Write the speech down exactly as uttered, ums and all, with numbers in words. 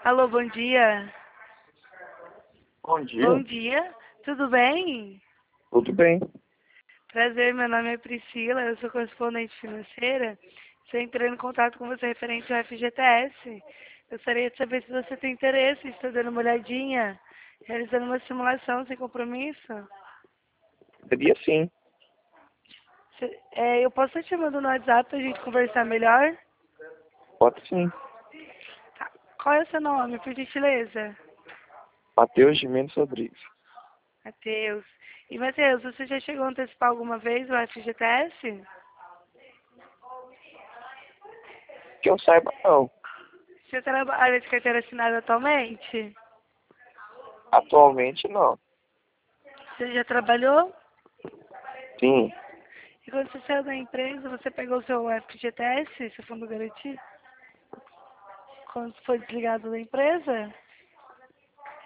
Alô, bom dia. Bom dia, Bom dia, tudo bem? tudo bem? Prazer, meu nome é Priscila, eu sou correspondente financeira. Estou entrando em contato com você referente ao F G T S. Gostaria de saber se você tem interesse, está dando uma olhadinha, realizando uma simulação sem compromisso. Seria sim, Cê- é, eu posso estar te chamando no WhatsApp para a gente conversar melhor? pode sim. Tá. Qual é o seu nome, por gentileza? Matheus de Mendes Rodrigues. Matheus. E Matheus, você já chegou a antecipar alguma vez o F G T S? Que eu saiba, não. Você trabalha de carteira assinada atualmente? Atualmente, não. Você já trabalhou? Sim, E quando você saiu da empresa, você pegou o seu F G T S, seu fundo garantido? Quando foi desligado da empresa?